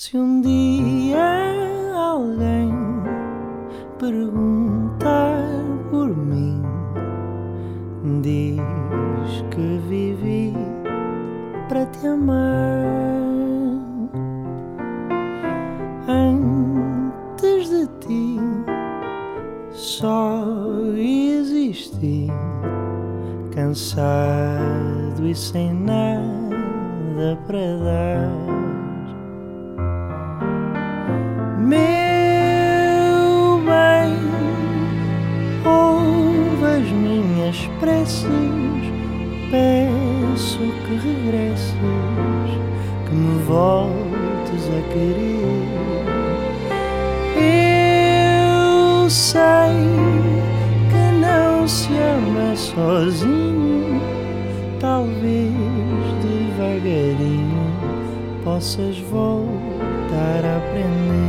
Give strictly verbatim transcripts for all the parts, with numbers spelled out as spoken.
Se um dia alguém perguntar por mim, diz que vivi para te amar. Antes de ti só existi, cansado e sem nada para dar. Meu bem, ouve as minhas preces, peço que regresses, que me voltes a querer. Eu sei que não se ama sozinho, talvez devagarinho possas voltar a aprender.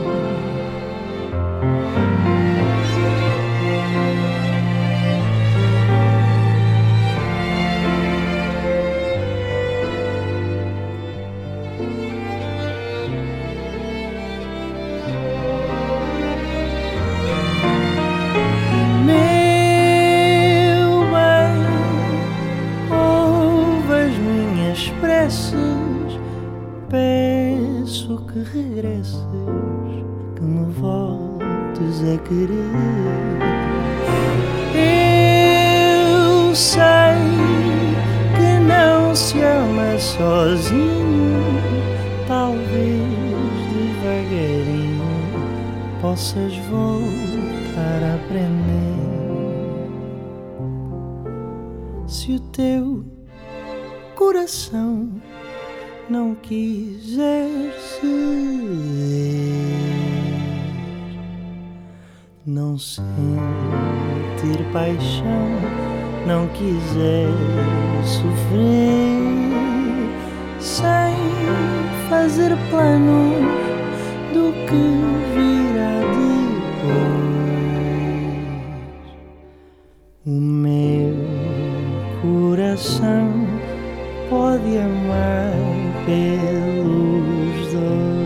Meu bem, ouve as minhas preces, peço que regresses, que me voltes a querer. Eu sei que não se ama sozinho, talvez devagarinho possas voltar a aprender. Se o teu coração não quiser ceder, não sentir paixão, não quiser sofrer, sem fazer planos do que virá depois, o meu coração pode amar pelos dois.